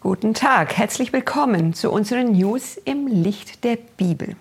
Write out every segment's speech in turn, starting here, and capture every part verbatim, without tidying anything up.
Guten Tag, herzlich willkommen zu unseren News im Licht der Bibel.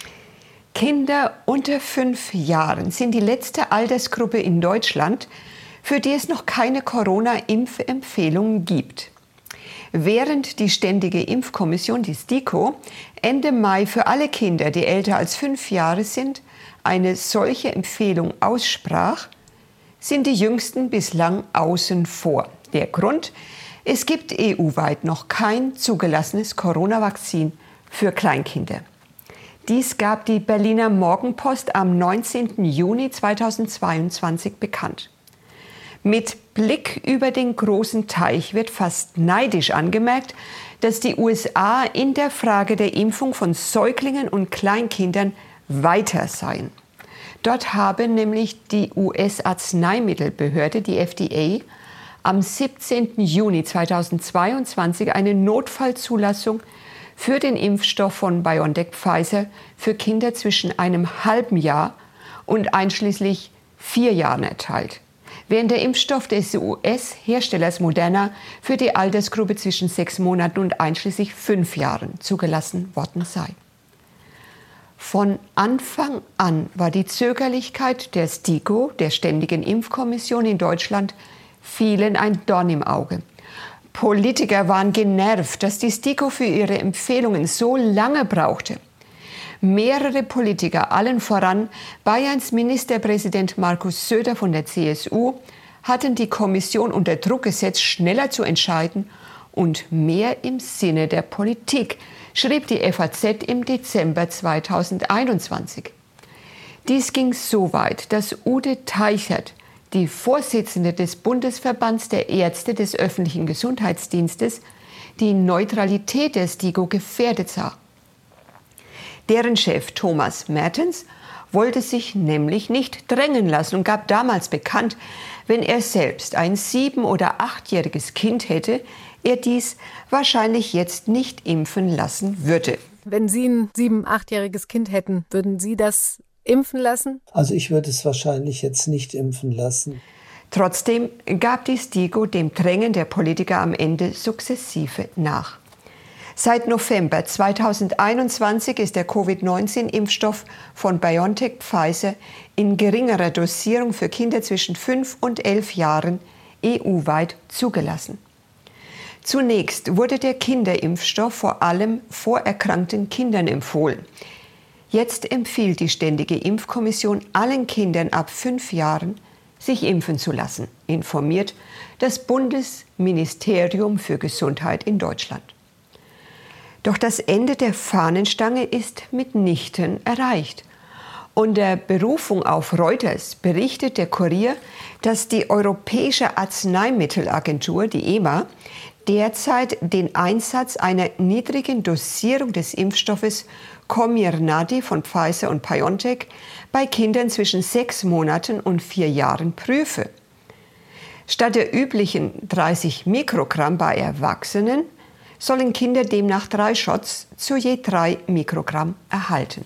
Kinder unter fünf Jahren sind die letzte Altersgruppe in Deutschland, für die es noch keine Corona-Impfempfehlungen gibt. Während die Ständige Impfkommission, die STIKO, Ende Mai für alle Kinder, die älter als fünf Jahre sind, eine solche Empfehlung aussprach, sind die Jüngsten bislang außen vor. Der Grund: Es gibt E U-weit noch kein zugelassenes Corona-Vakzin für Kleinkinder. Dies gab die Berliner Morgenpost am neunzehnten Juni zweitausendzweiundzwanzig bekannt. Mit Blick über den großen Teich wird fast neidisch angemerkt, dass die U S A in der Frage der Impfung von Säuglingen und Kleinkindern weiter seien. Dort habe nämlich die U S-Arzneimittelbehörde, die F D A, am siebzehnten Juni zweitausendzweiundzwanzig eine Notfallzulassung für den Impfstoff von BioNTech Pfizer für Kinder zwischen einem halben Jahr und einschließlich vier Jahren erteilt, während der Impfstoff des U S-Herstellers Moderna für die Altersgruppe zwischen sechs Monaten und einschließlich fünf Jahren zugelassen worden sei. Von Anfang an war die Zögerlichkeit der STIKO, der Ständigen Impfkommission in Deutschland, vielen ein Dorn im Auge. Politiker waren genervt, dass die STIKO für ihre Empfehlungen so lange brauchte. Mehrere Politiker, allen voran Bayerns Ministerpräsident Markus Söder von der C S U, hatten die Kommission unter Druck gesetzt, schneller zu entscheiden und mehr im Sinne der Politik, schrieb die F A Z im Dezember zweitausendeinundzwanzig. Dies ging so weit, dass Ute Teichert, die Vorsitzende des Bundesverbands der Ärzte des öffentlichen Gesundheitsdienstes, die Neutralität der STIKO gefährdet sah. Deren Chef Thomas Mertens wollte sich nämlich nicht drängen lassen und gab damals bekannt, wenn er selbst ein sieben- oder achtjähriges Kind hätte, er dies wahrscheinlich jetzt nicht impfen lassen würde. Wenn Sie ein sieben-, achtjähriges Kind hätten, würden Sie das impfen lassen? Also ich würde es wahrscheinlich jetzt nicht impfen lassen. Trotzdem gab die STIKO dem Drängen der Politiker am Ende sukzessive nach. Seit November zweitausendeinundzwanzig ist der Covid neunzehn Impfstoff von BioNTech Pfizer in geringerer Dosierung für Kinder zwischen fünf und elf Jahren E U-weit zugelassen. Zunächst wurde der Kinderimpfstoff vor allem vorerkrankten Kindern empfohlen. Jetzt empfiehlt die Ständige Impfkommission allen Kindern ab fünf Jahren, sich impfen zu lassen, informiert das Bundesministerium für Gesundheit in Deutschland. Doch das Ende der Fahnenstange ist mitnichten erreicht. Unter Berufung auf Reuters berichtet der Kurier, dass die Europäische Arzneimittelagentur, die E M A, derzeit den Einsatz einer niedrigen Dosierung des Impfstoffes Comirnaty von Pfizer und BioNTech bei Kindern zwischen sechs Monaten und vier Jahren prüfe. Statt der üblichen dreißig Mikrogramm bei Erwachsenen sollen Kinder demnach drei Shots zu je drei Mikrogramm erhalten.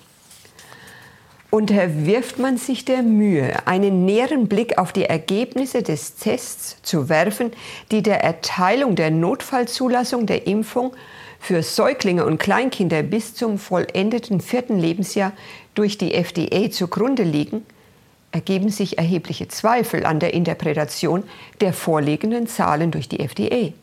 Unterwirft man sich der Mühe, einen näheren Blick auf die Ergebnisse des Tests zu werfen, die der Erteilung der Notfallzulassung der Impfung für Säuglinge und Kleinkinder bis zum vollendeten vierten Lebensjahr durch die F D A zugrunde liegen, ergeben sich erhebliche Zweifel an der Interpretation der vorliegenden Zahlen durch die F D A.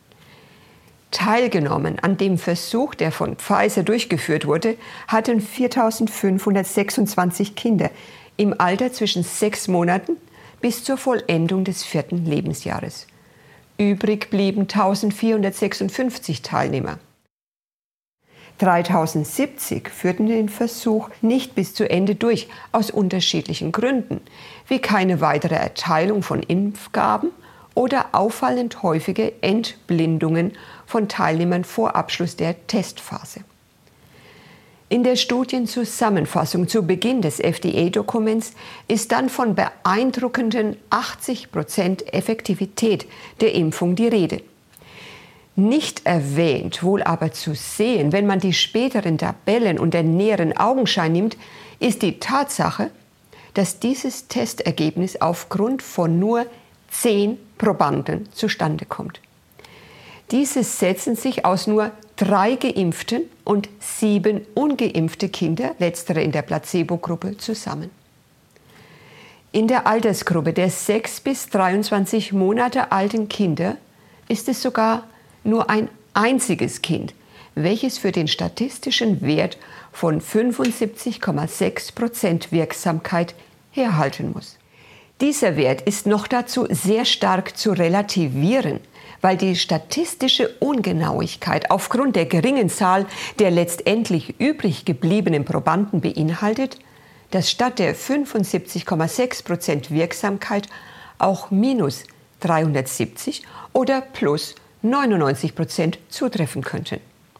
Teilgenommen an dem Versuch, der von Pfizer durchgeführt wurde, hatten viertausendfünfhundertsechsundzwanzig Kinder im Alter zwischen sechs Monaten bis zur Vollendung des vierten Lebensjahres. Übrig blieben eintausendvierhundertsechsundfünfzig Teilnehmer. dreitausendsiebzig führten den Versuch nicht bis zu Ende durch, aus unterschiedlichen Gründen, wie keine weitere Erteilung von Impfgaben oder auffallend häufige Entblindungen von Teilnehmern vor Abschluss der Testphase. In der Studienzusammenfassung zu Beginn des F D A-Dokuments ist dann von beeindruckenden achtzig Prozent Effektivität der Impfung die Rede. Nicht erwähnt, wohl aber zu sehen, wenn man die späteren Tabellen unter näheren Augenschein nimmt, ist die Tatsache, dass dieses Testergebnis aufgrund von nur zehn Probanden zustande kommt. Diese setzen sich aus nur drei geimpften und sieben ungeimpfte Kinder, letztere in der Placebo-Gruppe, zusammen. In der Altersgruppe der sechs bis dreiundzwanzig Monate alten Kinder ist es sogar nur ein einziges Kind, welches für den statistischen Wert von fünfundsiebzig Komma sechs Prozent Wirksamkeit herhalten muss. Dieser Wert ist noch dazu sehr stark zu relativieren, weil die statistische Ungenauigkeit aufgrund der geringen Zahl der letztendlich übrig gebliebenen Probanden beinhaltet, dass statt der fünfundsiebzig Komma sechs Prozent Wirksamkeit auch minus dreihundertsiebzig oder plus neunundneunzig Prozent zutreffen könnten.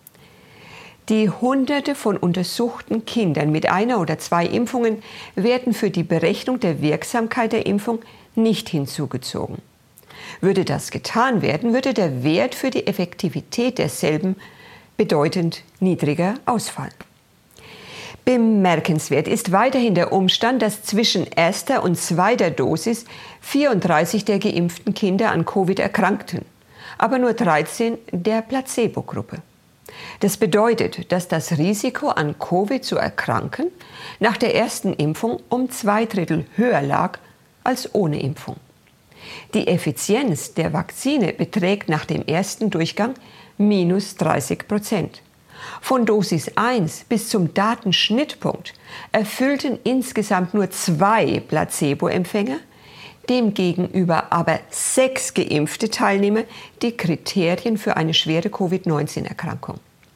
Die Hunderte von untersuchten Kindern mit einer oder zwei Impfungen werden für die Berechnung der Wirksamkeit der Impfung nicht hinzugezogen. Würde das getan werden, würde der Wert für die Effektivität derselben bedeutend niedriger ausfallen. Bemerkenswert ist weiterhin der Umstand, dass zwischen erster und zweiter Dosis vierunddreißig der geimpften Kinder an Covid erkrankten, aber nur dreizehn der Placebo-Gruppe. Das bedeutet, dass das Risiko, an Covid zu erkranken, nach der ersten Impfung um zwei Drittel höher lag als ohne Impfung. Die Effizienz der Vakzine beträgt nach dem ersten Durchgang minus dreißig Prozent. Von Dosis eins bis zum Datenschnittpunkt erfüllten insgesamt nur zwei Placebo-Empfänger, demgegenüber aber sechs geimpfte Teilnehmer die Kriterien für eine schwere Covid neunzehn Erkrankung.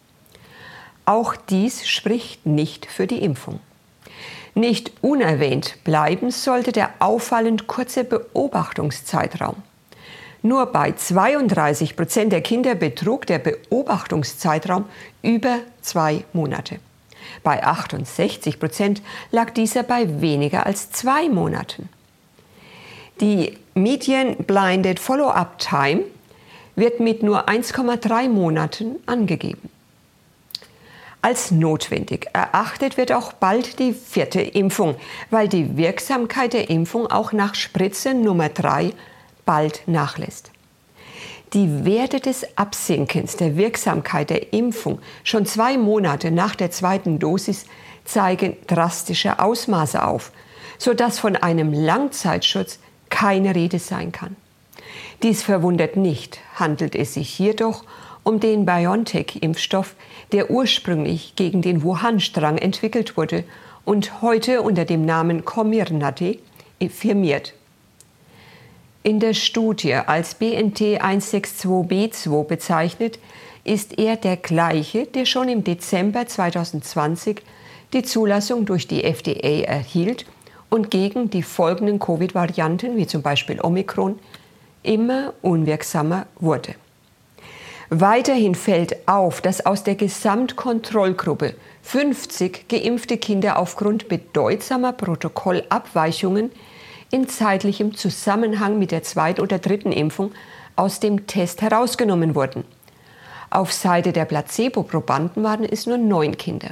Auch dies spricht nicht für die Impfung. Nicht unerwähnt bleiben sollte der auffallend kurze Beobachtungszeitraum. Nur bei zweiunddreißig Prozent der Kinder betrug der Beobachtungszeitraum über zwei Monate. Bei achtundsechzig Prozent lag dieser bei weniger als zwei Monaten. Die Median Blinded Follow-up Time wird mit nur eins Komma drei Monaten angegeben. Als notwendig erachtet wird auch bald die vierte Impfung, weil die Wirksamkeit der Impfung auch nach Spritze Nummer drei bald nachlässt. Die Werte des Absinkens der Wirksamkeit der Impfung schon zwei Monate nach der zweiten Dosis zeigen drastische Ausmaße auf, sodass von einem Langzeitschutz keine Rede sein kann. Dies verwundert nicht, handelt es sich jedoch um den BioNTech-Impfstoff, der ursprünglich gegen den Wuhan-Strang entwickelt wurde und heute unter dem Namen Comirnaty firmiert. In der Studie als B N T eins sechs zwei B zwei bezeichnet, ist er der gleiche, der schon im Dezember zweitausendzwanzig die Zulassung durch die F D A erhielt und gegen die folgenden Covid-Varianten, wie zum Beispiel Omikron, immer unwirksamer wurde. Weiterhin fällt auf, dass aus der Gesamtkontrollgruppe fünfzig geimpfte Kinder aufgrund bedeutsamer Protokollabweichungen in zeitlichem Zusammenhang mit der zweiten oder dritten Impfung aus dem Test herausgenommen wurden. Auf Seite der Placebo-Probanden waren es nur neun Kinder.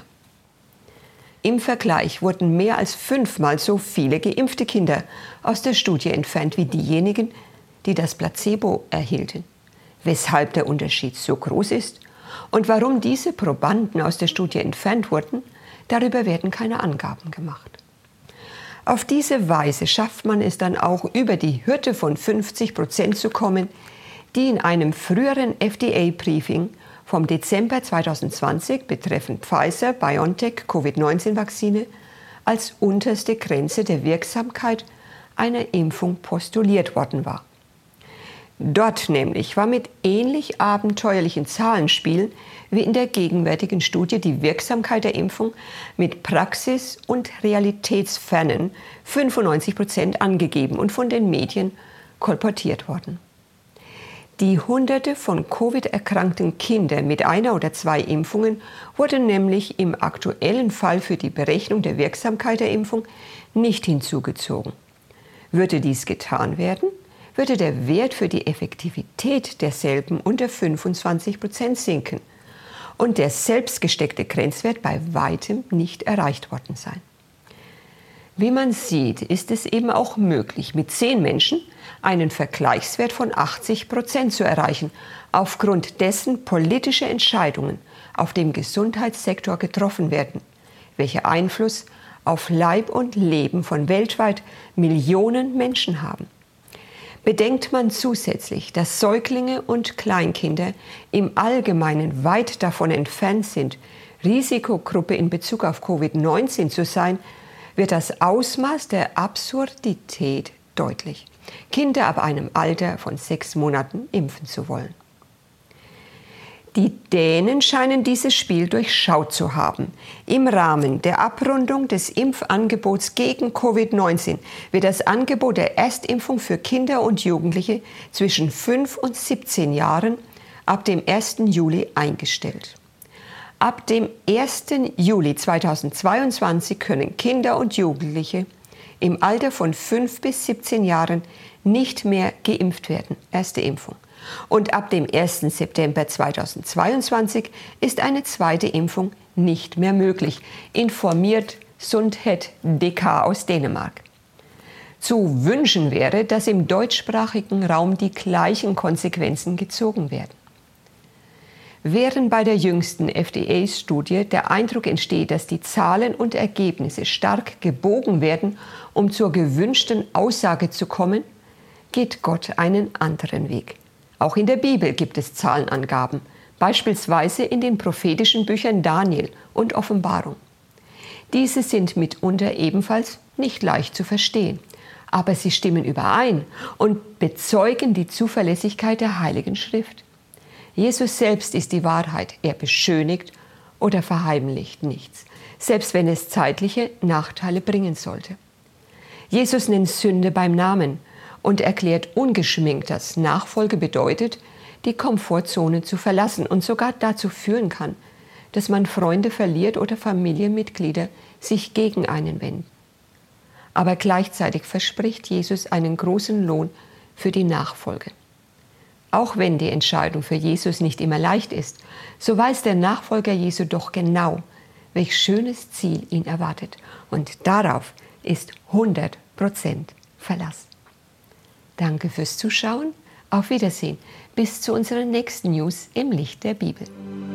Im Vergleich wurden mehr als fünfmal so viele geimpfte Kinder aus der Studie entfernt wie diejenigen, die das Placebo erhielten. Weshalb der Unterschied so groß ist und warum diese Probanden aus der Studie entfernt wurden, darüber werden keine Angaben gemacht. Auf diese Weise schafft man es dann auch, über die Hürde von fünfzig Prozent zu kommen, die in einem früheren F D A-Briefing vom Dezember zweitausendzwanzig betreffend Pfizer-BioNTech Covid neunzehn Vakzine als unterste Grenze der Wirksamkeit einer Impfung postuliert worden war. Dort nämlich war mit ähnlich abenteuerlichen Zahlenspielen wie in der gegenwärtigen Studie die Wirksamkeit der Impfung mit praxis- und realitätsfernen fünfundneunzig Prozent angegeben und von den Medien kolportiert worden. Die Hunderte von Covid erkrankten Kindern mit einer oder zwei Impfungen wurden nämlich im aktuellen Fall für die Berechnung der Wirksamkeit der Impfung nicht hinzugezogen. Würde dies getan werden, würde der Wert für die Effektivität derselben unter fünfundzwanzig Prozent sinken und der selbst gesteckte Grenzwert bei weitem nicht erreicht worden sein. Wie man sieht, ist es eben auch möglich, mit zehn Menschen einen Vergleichswert von achtzig Prozent zu erreichen, aufgrund dessen politische Entscheidungen auf dem Gesundheitssektor getroffen werden, welche Einfluss auf Leib und Leben von weltweit Millionen Menschen haben. Bedenkt man zusätzlich, dass Säuglinge und Kleinkinder im Allgemeinen weit davon entfernt sind, Risikogruppe in Bezug auf Covid neunzehn zu sein, wird das Ausmaß der Absurdität deutlich, Kinder ab einem Alter von sechs Monaten impfen zu wollen. Die Dänen scheinen dieses Spiel durchschaut zu haben. Im Rahmen der Abrundung des Impfangebots gegen Covid neunzehn wird das Angebot der Erstimpfung für Kinder und Jugendliche zwischen fünf und siebzehn Jahren ab dem ersten Juli eingestellt. Ab dem ersten Juli zweitausendzweiundzwanzig können Kinder und Jugendliche im Alter von fünf bis siebzehn Jahren nicht mehr geimpft werden. Erste Impfung. Und ab dem ersten September zweitausendzweiundzwanzig ist eine zweite Impfung nicht mehr möglich, informiert Sundhed D K aus Dänemark. Zu wünschen wäre, dass im deutschsprachigen Raum die gleichen Konsequenzen gezogen werden. Während bei der jüngsten F D A-Studie der Eindruck entsteht, dass die Zahlen und Ergebnisse stark gebogen werden, um zur gewünschten Aussage zu kommen, geht Gott einen anderen Weg. Auch in der Bibel gibt es Zahlenangaben, beispielsweise in den prophetischen Büchern Daniel und Offenbarung. Diese sind mitunter ebenfalls nicht leicht zu verstehen, aber sie stimmen überein und bezeugen die Zuverlässigkeit der Heiligen Schrift. Jesus selbst ist die Wahrheit, er beschönigt oder verheimlicht nichts, selbst wenn es zeitliche Nachteile bringen sollte. Jesus nennt Sünde beim Namen und erklärt ungeschminkt, dass Nachfolge bedeutet, die Komfortzone zu verlassen und sogar dazu führen kann, dass man Freunde verliert oder Familienmitglieder sich gegen einen wenden. Aber gleichzeitig verspricht Jesus einen großen Lohn für die Nachfolge. Auch wenn die Entscheidung für Jesus nicht immer leicht ist, so weiß der Nachfolger Jesu doch genau, welch schönes Ziel ihn erwartet. Und darauf ist hundert Prozent Verlass. Danke fürs Zuschauen. Auf Wiedersehen. Bis zu unseren nächsten News im Licht der Bibel.